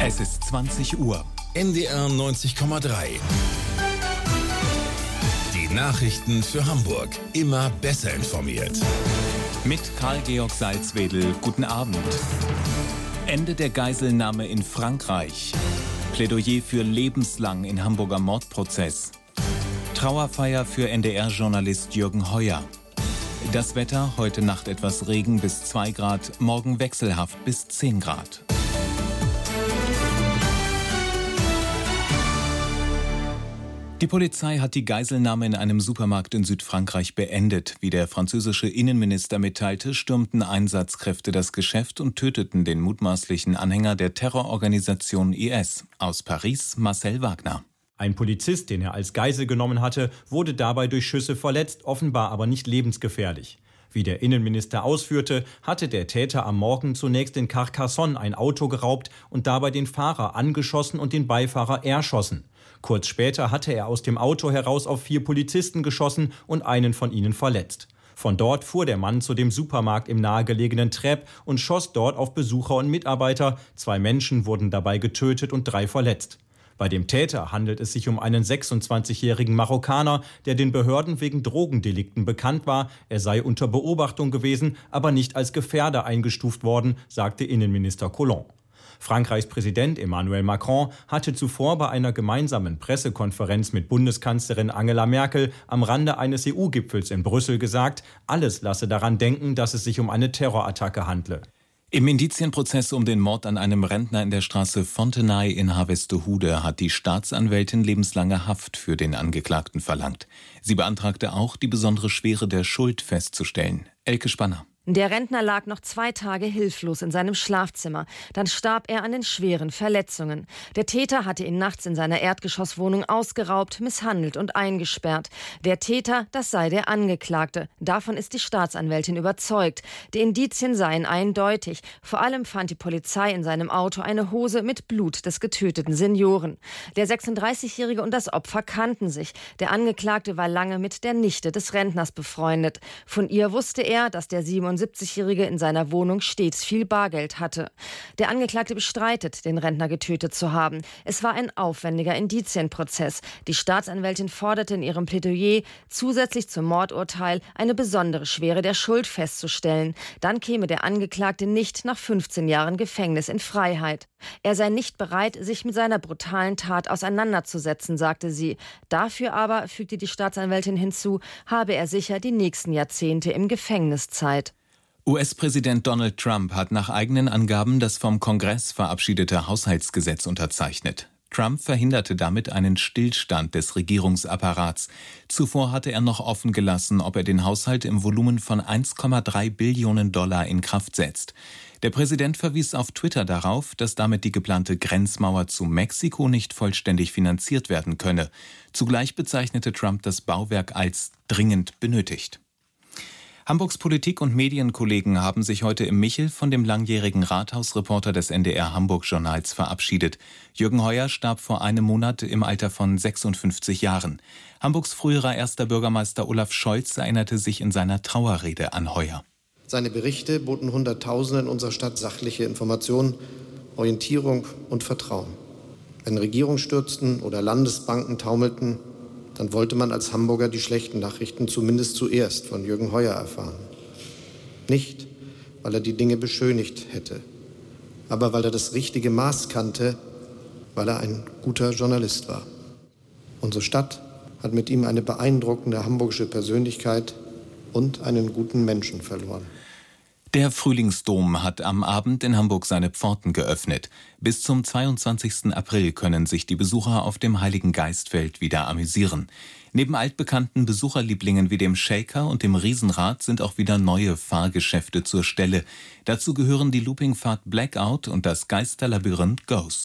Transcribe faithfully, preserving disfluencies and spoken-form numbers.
Es ist zwanzig Uhr. N D R neunzig Komma drei. Die Nachrichten für Hamburg. Immer besser informiert. Mit Karl-Georg Salzwedel. Guten Abend. Ende der Geiselnahme in Frankreich. Plädoyer für lebenslang in Hamburger Mordprozess. Trauerfeier für N D R-Journalist Jürgen Heuer. Das Wetter, heute Nacht etwas Regen bis zwei Grad, morgen wechselhaft bis zehn Grad. Die Polizei hat die Geiselnahme in einem Supermarkt in Südfrankreich beendet. Wie der französische Innenminister mitteilte, stürmten Einsatzkräfte das Geschäft und töteten den mutmaßlichen Anhänger der Terrororganisation I S. Aus Paris, Marcel Wagner. Ein Polizist, den er als Geisel genommen hatte, wurde dabei durch Schüsse verletzt, offenbar aber nicht lebensgefährlich. Wie der Innenminister ausführte, hatte der Täter am Morgen zunächst in Carcassonne ein Auto geraubt und dabei den Fahrer angeschossen und den Beifahrer erschossen. Kurz später hatte er aus dem Auto heraus auf vier Polizisten geschossen und einen von ihnen verletzt. Von dort fuhr der Mann zu dem Supermarkt im nahegelegenen Trèbes und schoss dort auf Besucher und Mitarbeiter. Zwei Menschen wurden dabei getötet und drei verletzt. Bei dem Täter handelt es sich um einen sechsundzwanzigjährigen Marokkaner, der den Behörden wegen Drogendelikten bekannt war. Er sei unter Beobachtung gewesen, aber nicht als Gefährder eingestuft worden, sagte Innenminister Collomb. Frankreichs Präsident Emmanuel Macron hatte zuvor bei einer gemeinsamen Pressekonferenz mit Bundeskanzlerin Angela Merkel am Rande eines E U-Gipfels in Brüssel gesagt, alles lasse daran denken, dass es sich um eine Terrorattacke handle. Im Indizienprozess um den Mord an einem Rentner in der Straße Fontenay in Harvestehude hat die Staatsanwältin lebenslange Haft für den Angeklagten verlangt. Sie beantragte auch, die besondere Schwere der Schuld festzustellen. Elke Spanner. Der Rentner lag noch zwei Tage hilflos in seinem Schlafzimmer. Dann starb er an den schweren Verletzungen. Der Täter hatte ihn nachts in seiner Erdgeschosswohnung ausgeraubt, misshandelt und eingesperrt. Der Täter, das sei der Angeklagte. Davon ist die Staatsanwältin überzeugt. Die Indizien seien eindeutig. Vor allem fand die Polizei in seinem Auto eine Hose mit Blut des getöteten Senioren. Der sechsunddreißigjährige und das Opfer kannten sich. Der Angeklagte war lange mit der Nichte des Rentners befreundet. Von ihr wusste er, dass der siebenundsiebzigjährige in seiner Wohnung stets viel Bargeld hatte. Der Angeklagte bestreitet, den Rentner getötet zu haben. Es war ein aufwendiger Indizienprozess. Die Staatsanwältin forderte in ihrem Plädoyer, zusätzlich zum Mordurteil eine besondere Schwere der Schuld festzustellen. Dann käme der Angeklagte nicht nach fünfzehn Jahren Gefängnis in Freiheit. Er sei nicht bereit, sich mit seiner brutalen Tat auseinanderzusetzen, sagte sie. Dafür aber, fügte die Staatsanwältin hinzu, habe er sicher die nächsten Jahrzehnte im Gefängnis Zeit. U S-Präsident Donald Trump hat nach eigenen Angaben das vom Kongress verabschiedete Haushaltsgesetz unterzeichnet. Trump verhinderte damit einen Stillstand des Regierungsapparats. Zuvor hatte er noch offen gelassen, ob er den Haushalt im Volumen von eins Komma drei Billionen Dollar in Kraft setzt. Der Präsident verwies auf Twitter darauf, dass damit die geplante Grenzmauer zu Mexiko nicht vollständig finanziert werden könne. Zugleich bezeichnete Trump das Bauwerk als dringend benötigt. Hamburgs Politik- und Medienkollegen haben sich heute im Michel von dem langjährigen Rathausreporter des N D R Hamburg-Journals verabschiedet. Jürgen Heuer starb vor einem Monat im Alter von sechsundfünfzig Jahren. Hamburgs früherer erster Bürgermeister Olaf Scholz erinnerte sich in seiner Trauerrede an Heuer. Seine Berichte boten Hunderttausenden in unserer Stadt sachliche Informationen, Orientierung und Vertrauen. Wenn Regierungen stürzten oder Landesbanken taumelten, dann wollte man als Hamburger die schlechten Nachrichten zumindest zuerst von Jürgen Heuer erfahren. Nicht, weil er die Dinge beschönigt hätte, aber weil er das richtige Maß kannte, weil er ein guter Journalist war. Unsere Stadt hat mit ihm eine beeindruckende hamburgische Persönlichkeit und einen guten Menschen verloren. Der Frühlingsdom hat am Abend in Hamburg seine Pforten geöffnet. Bis zum zweiundzwanzigsten April können sich die Besucher auf dem Heiligen Geistfeld wieder amüsieren. Neben altbekannten Besucherlieblingen wie dem Shaker und dem Riesenrad sind auch wieder neue Fahrgeschäfte zur Stelle. Dazu gehören die Loopingfahrt Blackout und das Geisterlabyrinth Ghost.